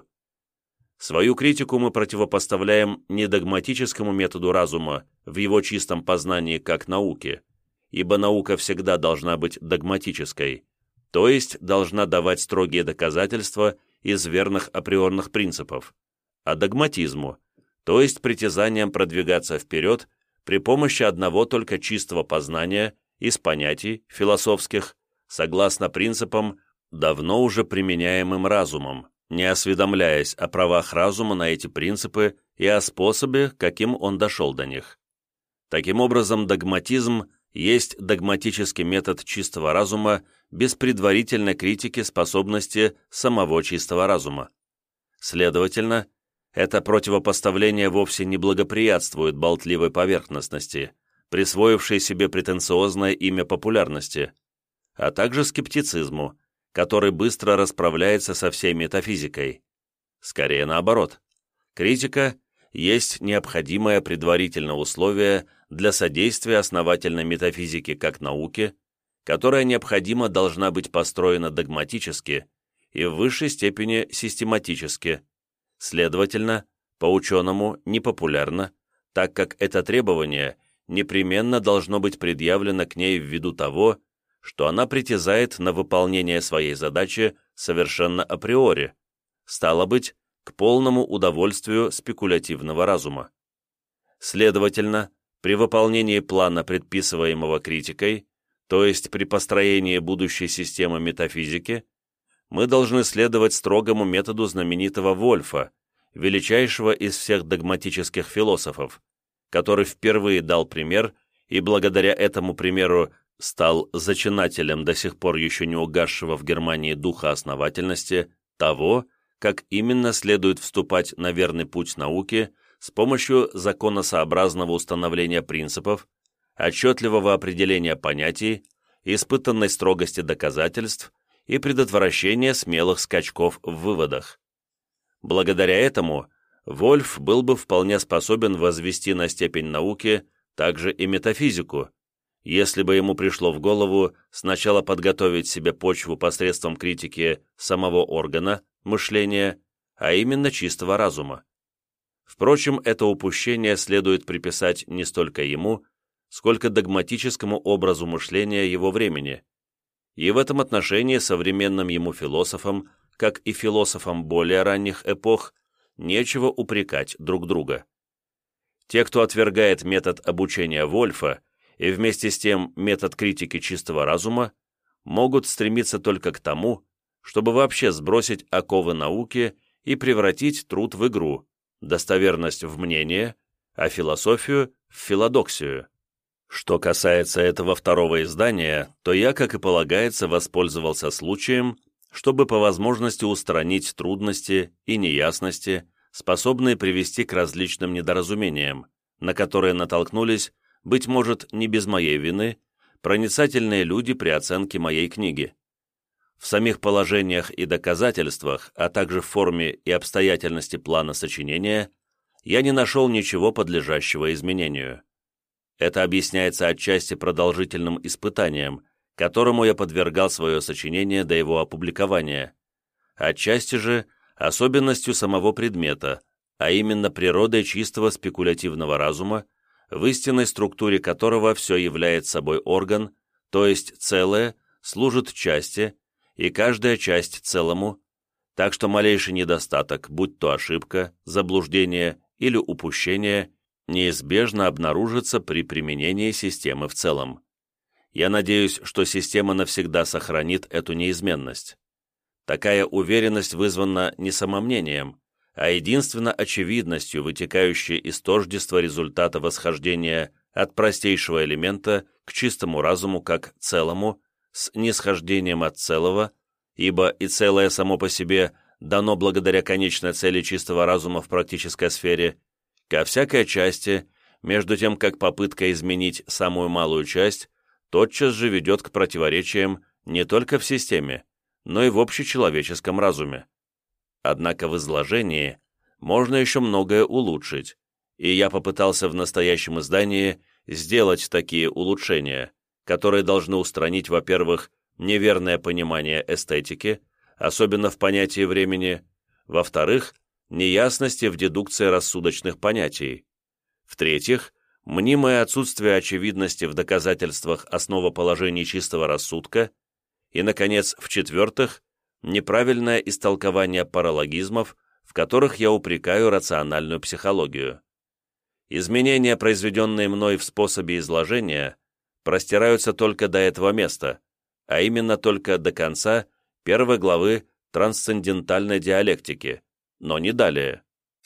Свою критику мы противопоставляем не догматическому методу разума в его чистом познании как науки, ибо наука всегда должна быть догматической, то есть должна давать строгие доказательства из верных априорных принципов, а догматизму, то есть притязаниям продвигаться вперед при помощи одного только чистого познания из понятий философских, согласно принципам, давно уже применяемым разумом, не осведомляясь о правах разума на эти принципы и о способе, каким он дошел до них. Таким образом, догматизм есть догматический метод чистого разума без предварительной критики способности самого чистого разума. Следовательно, это противопоставление вовсе не благоприятствует болтливой поверхностности, присвоившей себе претенциозное имя популярности, а также скептицизму, который быстро расправляется со всей метафизикой. Скорее наоборот. Критика есть необходимое предварительное условие для содействия основательной метафизике как науке, которая необходимо должна быть построена догматически и в высшей степени систематически, следовательно, по-ученому непопулярно, так как это требование непременно должно быть предъявлено к ней ввиду того, что она притязает на выполнение своей задачи совершенно априори, стало быть, к полному удовольствию спекулятивного разума. Следовательно, при выполнении плана, предписываемого критикой, то есть при построении будущей системы метафизики, мы должны следовать строгому методу знаменитого Вольфа, величайшего из всех догматических философов, который впервые дал пример и благодаря этому примеру стал зачинателем до сих пор еще не угасшего в Германии духа основательности того, как именно следует вступать на верный путь науки с помощью законосообразного установления принципов, отчетливого определения понятий, испытанной строгости доказательств и предотвращения смелых скачков в выводах. Благодаря этому Вольф был бы вполне способен возвести на степень науки также и метафизику, если бы ему пришло в голову сначала подготовить себе почву посредством критики самого органа, мышления, а именно чистого разума. Впрочем, это упущение следует приписать не столько ему, сколько догматическому образу мышления его времени, и в этом отношении современным ему философам, как и философам более ранних эпох, нечего упрекать друг друга. Те, кто отвергает метод обучения Вольфа и вместе с тем метод критики чистого разума, могут стремиться только к тому, чтобы вообще сбросить оковы науки и превратить труд в игру, достоверность в мнение, а философию в филодоксию. Что касается этого второго издания, то я, как и полагается, воспользовался случаем, чтобы по возможности устранить трудности и неясности, способные привести к различным недоразумениям, на которые натолкнулись, быть может, не без моей вины, проницательные люди при оценке моей книги. В самих положениях и доказательствах, а также в форме и обстоятельности плана сочинения, я не нашел ничего подлежащего изменению. Это объясняется отчасти продолжительным испытанием, которому я подвергал свое сочинение до его опубликования, отчасти же особенностью самого предмета, а именно природой чистого спекулятивного разума, в истинной структуре которого все является собой орган, то есть целое, служит части, и каждая часть целому, так что малейший недостаток, будь то ошибка, заблуждение или упущение, неизбежно обнаружится при применении системы в целом. Я надеюсь, что система навсегда сохранит эту неизменность. Такая уверенность вызвана не самомнением, а единственно очевидностью, вытекающей из тождества результата восхождения от простейшего элемента к чистому разуму как целому, с нисхождением от целого, ибо и целое само по себе дано благодаря конечной цели чистого разума в практической сфере, ко всякой части, между тем как попытка изменить самую малую часть тотчас же ведет к противоречиям не только в системе, но и в общечеловеческом разуме. Однако в изложении можно еще многое улучшить, и я попытался в настоящем издании сделать такие улучшения, которые должны устранить, во-первых, неверное понимание эстетики, особенно в понятии времени, во-вторых, неясности в дедукции рассудочных понятий, в-третьих, мнимое отсутствие очевидности в доказательствах основоположений чистого рассудка и, наконец, в-четвертых, неправильное истолкование паралогизмов, в которых я упрекаю рациональную психологию. Изменения, произведенные мной в способе изложения, простираются только до этого места, а именно только до конца первой главы трансцендентальной диалектики, но не далее.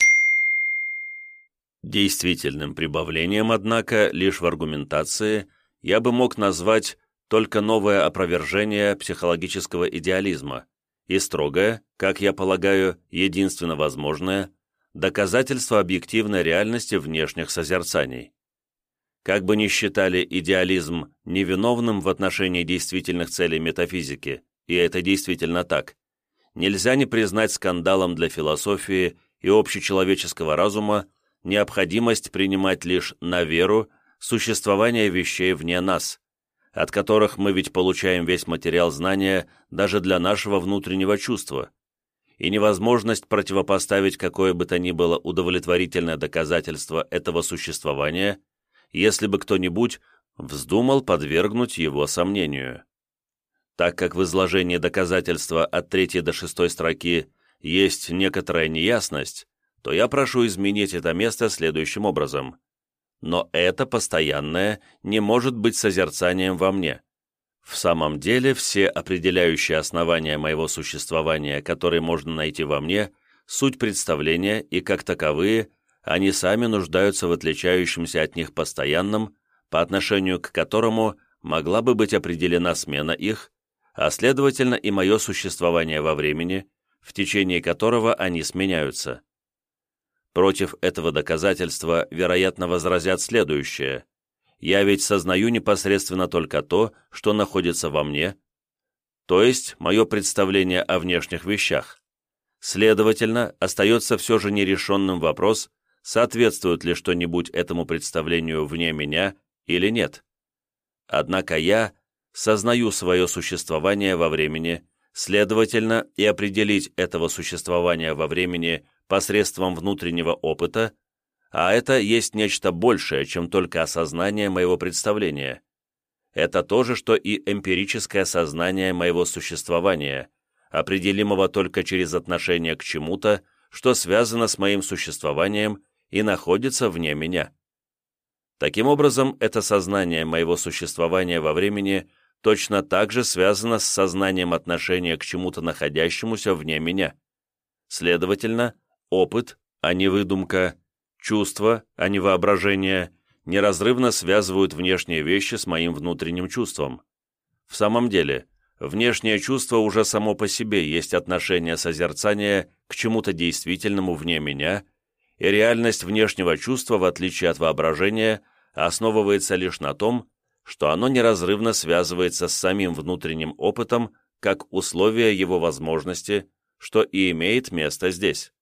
Действительным прибавлением, однако, лишь в аргументации я бы мог назвать только новое опровержение психологического идеализма и строгое, как я полагаю, единственно возможное, доказательство объективной реальности внешних созерцаний. Как бы ни считали идеализм невиновным в отношении действительных целей метафизики, и это действительно так, нельзя не признать скандалом для философии и общечеловеческого разума необходимость принимать лишь на веру существование вещей вне нас, от которых мы ведь получаем весь материал знания даже для нашего внутреннего чувства, и невозможность противопоставить какое бы то ни было удовлетворительное доказательство этого существования, если бы кто-нибудь вздумал подвергнуть его сомнению. Так как в изложении доказательства от третьей до шестой строки есть некоторая неясность, то я прошу изменить это место следующим образом. Но это постоянное не может быть созерцанием во мне. В самом деле, все определяющие основания моего существования, которые можно найти во мне, суть представления, и как таковые, они сами нуждаются в отличающемся от них постоянном, по отношению к которому могла бы быть определена смена их, а следовательно и мое существование во времени, в течение которого они сменяются. Против этого доказательства, вероятно, возразят следующее. Я ведь сознаю непосредственно только то, что находится во мне, то есть мое представление о внешних вещах. Следовательно, остается все же нерешенным вопрос, соответствует ли что-нибудь этому представлению вне меня или нет. Однако я сознаю свое существование во времени, следовательно, и определить этого существования во времени посредством внутреннего опыта, а это есть нечто большее, чем только осознание моего представления. Это то же, что и эмпирическое сознание моего существования, определимого только через отношение к чему-то, что связано с моим существованием и находится вне меня. Таким образом, это сознание моего существования во времени точно так же связано с сознанием отношения к чему-то находящемуся вне меня. Следовательно, опыт, а не выдумка, чувство, а не воображение, неразрывно связывают внешние вещи с моим внутренним чувством. В самом деле, внешнее чувство уже само по себе есть отношение созерцания к чему-то действительному вне меня, и реальность внешнего чувства, в отличие от воображения, основывается лишь на том, что оно неразрывно связывается с самим внутренним опытом как условие его возможности, что и имеет место здесь.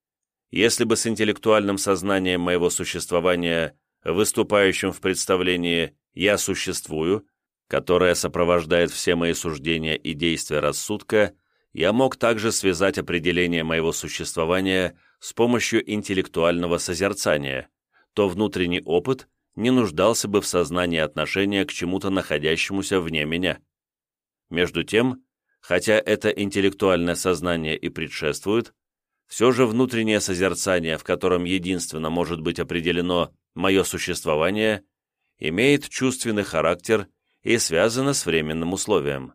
Если бы с интеллектуальным сознанием моего существования, выступающим в представлении «я существую», которое сопровождает все мои суждения и действия рассудка, я мог также связать определение моего существования с помощью интеллектуального созерцания, то внутренний опыт не нуждался бы в сознании отношения к чему-то находящемуся вне меня. Между тем, хотя это интеллектуальное сознание и предшествует, все же внутреннее созерцание, в котором единственно может быть определено мое существование, имеет чувственный характер и связано с временным условием.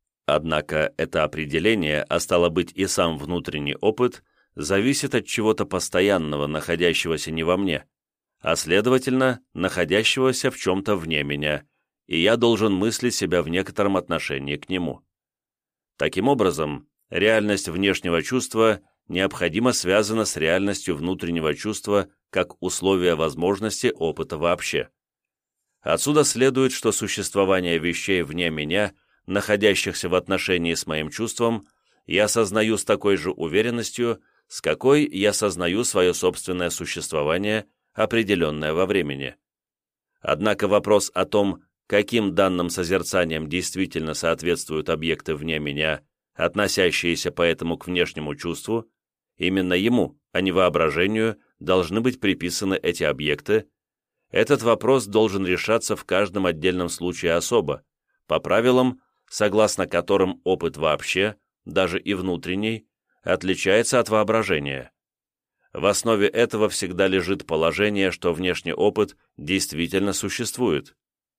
Однако это определение, а стало быть и сам внутренний опыт, зависит от чего-то постоянного, находящегося не во мне, а следовательно, находящегося в чем-то вне меня, и я должен мыслить себя в некотором отношении к нему. Таким образом, реальность внешнего чувства необходимо связана с реальностью внутреннего чувства как условие возможности опыта вообще. Отсюда следует, что существование вещей вне меня, находящихся в отношении с моим чувством, я сознаю с такой же уверенностью, с какой я сознаю свое собственное существование, определенное во времени. Однако вопрос о том, каким данным созерцанием действительно соответствуют объекты вне меня, относящиеся поэтому к внешнему чувству, именно ему, а не воображению, должны быть приписаны эти объекты, этот вопрос должен решаться в каждом отдельном случае особо, по правилам, согласно которым опыт вообще, даже и внутренний, отличается от воображения. В основе этого всегда лежит положение, что внешний опыт действительно существует.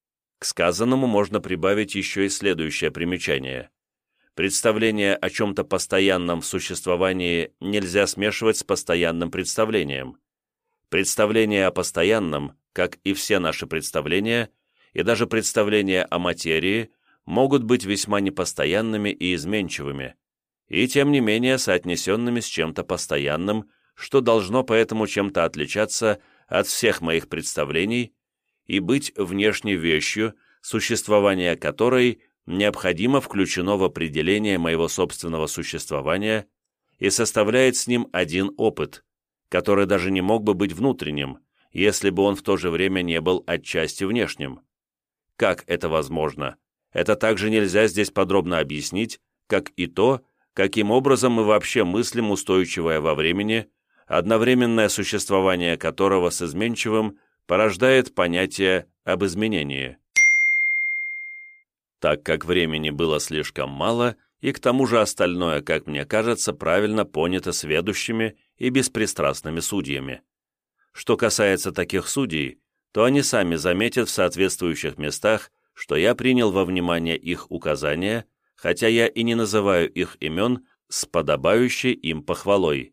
К сказанному можно прибавить еще и следующее примечание. Представление о чем-то постоянном в существовании нельзя смешивать с постоянным представлением. Представление о постоянном, как и все наши представления, и даже представления о материи, могут быть весьма непостоянными и изменчивыми, и тем не менее соотнесенными с чем-то постоянным, что должно поэтому чем-то отличаться от всех моих представлений и быть внешней вещью, существование которой необходимо включено в определение моего собственного существования и составляет с ним один опыт, который даже не мог бы быть внутренним, если бы он в то же время не был отчасти внешним. Как это возможно? Это также нельзя здесь подробно объяснить, как и то, каким образом мы вообще мыслим устойчивое во времени, одновременное существование которого с изменчивым порождает понятие об изменении. Так как времени было слишком мало, и к тому же остальное, как мне кажется, правильно понято сведущими и беспристрастными судьями. Что касается таких судей, то они сами заметят в соответствующих местах, что я принял во внимание их указания, хотя я и не называю их имен с подобающей им похвалой.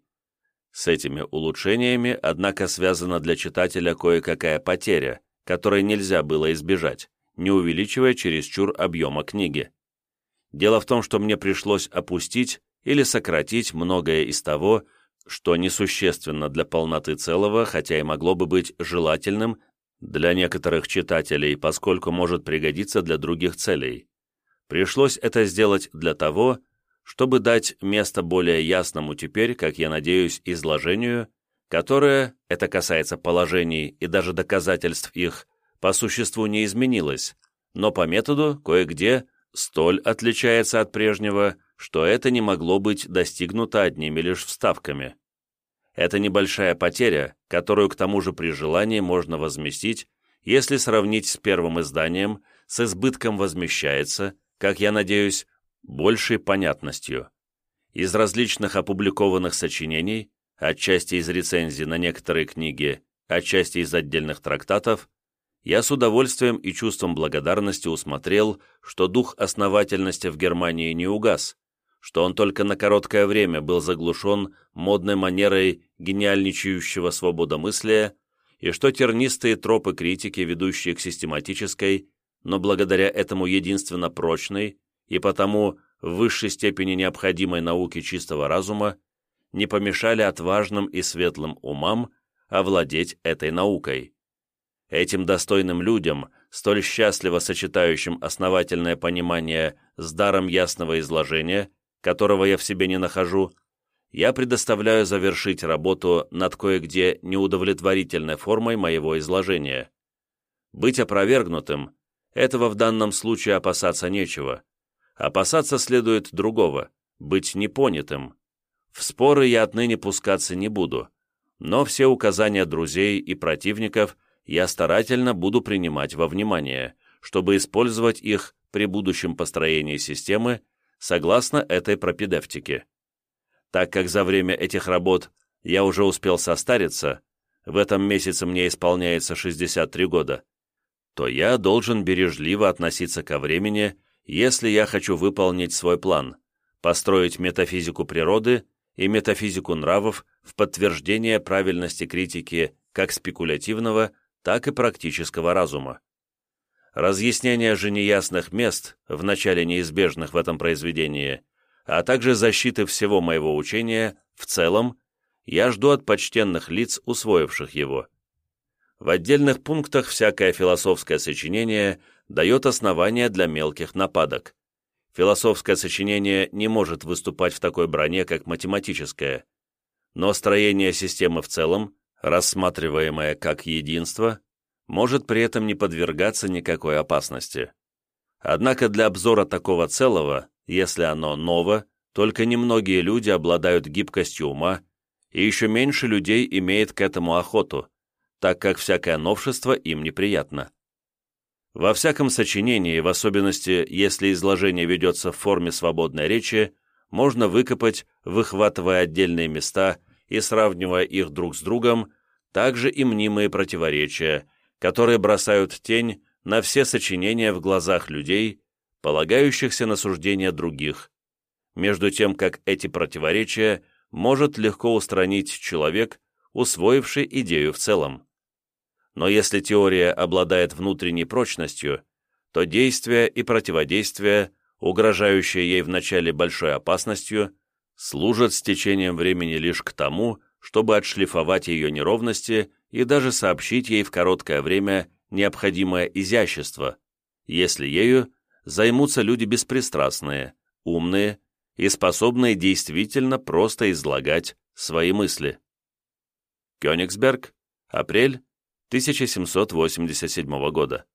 С этими улучшениями, однако, связана для читателя кое-какая потеря, которой нельзя было избежать, не увеличивая чересчур объема книги. Дело в том, что мне пришлось опустить или сократить многое из того, что несущественно для полноты целого, хотя и могло бы быть желательным для некоторых читателей, поскольку может пригодиться для других целей. Пришлось это сделать для того, чтобы дать место более ясному теперь, как я надеюсь, изложению, которое, это касается положений и даже доказательств их, по существу не изменилось, но по методу кое-где столь отличается от прежнего, что это не могло быть достигнуто одними лишь вставками. Это небольшая потеря, которую к тому же при желании можно возместить, если сравнить с первым изданием, с избытком возмещается, как я надеюсь, большей понятностью. Из различных опубликованных сочинений, отчасти из рецензий на некоторые книги, отчасти из отдельных трактатов, я с удовольствием и чувством благодарности усмотрел, что дух основательности в Германии не угас, что он только на короткое время был заглушен модной манерой гениальничающего свободомыслия, и что тернистые тропы критики, ведущие к систематической, но благодаря этому единственно прочной и потому в высшей степени необходимой науке чистого разума, не помешали отважным и светлым умам овладеть этой наукой. Этим достойным людям, столь счастливо сочетающим основательное понимание с даром ясного изложения, которого я в себе не нахожу, я предоставляю завершить работу над кое-где неудовлетворительной формой моего изложения. Быть опровергнутым – этого в данном случае опасаться нечего. Опасаться следует другого – быть непонятым. В споры я отныне пускаться не буду, но все указания друзей и противников я старательно буду принимать во внимание, чтобы использовать их при будущем построении системы согласно этой пропедевтике. Так как за время этих работ я уже успел состариться, в этом месяце мне исполняется шестьдесят три года, то я должен бережливо относиться ко времени, если я хочу выполнить свой план, построить метафизику природы и метафизику нравов в подтверждение правильности критики как спекулятивного, так и практического разума. Разъяснение же неясных мест, вначале неизбежных в этом произведении, а также защиты всего моего учения в целом, я жду от почтенных лиц, усвоивших его. В отдельных пунктах всякое философское сочинение дает основания для мелких нападок. Философское сочинение не может выступать в такой броне, как математическое, но строение системы в целом, рассматриваемое как единство, может при этом не подвергаться никакой опасности. Однако для обзора такого целого, если оно ново, только немногие люди обладают гибкостью ума, и еще меньше людей имеет к этому охоту, так как всякое новшество им неприятно. Во всяком сочинении, в особенности, если изложение ведется в форме свободной речи, можно выкопать, выхватывая отдельные места и сравнивая их друг с другом, также и мнимые противоречия, которые бросают тень на все сочинения в глазах людей, полагающихся на суждения других, между тем как эти противоречия может легко устранить человек, усвоивший идею в целом. Но если теория обладает внутренней прочностью, то действие и противодействие, угрожающие ей вначале большой опасностью, служат с течением времени лишь к тому, чтобы отшлифовать ее неровности и даже сообщить ей в короткое время необходимое изящество, если ею займутся люди беспристрастные, умные и способные действительно просто излагать свои мысли. Кёнигсберг, апрель тысяча семьсот восемьдесят седьмого года.